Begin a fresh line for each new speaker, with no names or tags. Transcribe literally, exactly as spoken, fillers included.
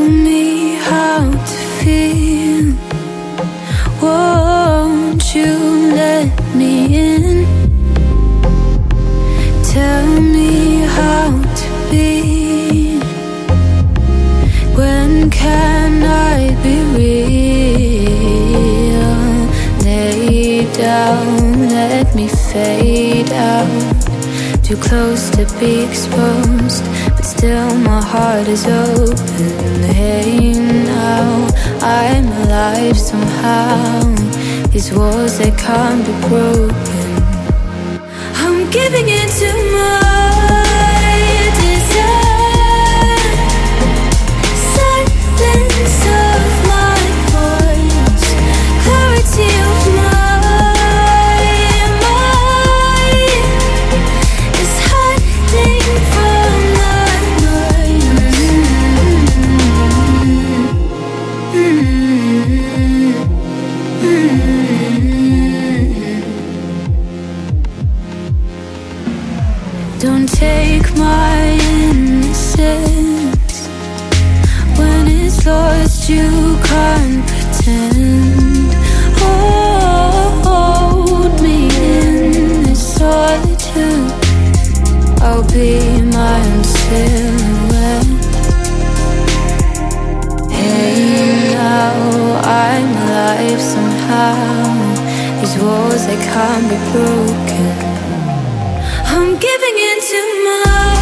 me how to feel. Won't you let me in? Tell me how to be. When can I be real? Lay down, let me fade out. Too close to be exposed, but still my heart is open. Hey now, I'm alive somehow. These walls, they can't be broken. I'm giving in to my desire. Silence of my voice, clarity of my mind is hiding from the noise. Don't take my innocence. When it's lost, you can't pretend. Hold me in this solitude. I'll be my own silhouette. Hey now, I'm alive somehow. These walls, they can't be broken. I'm giving in to my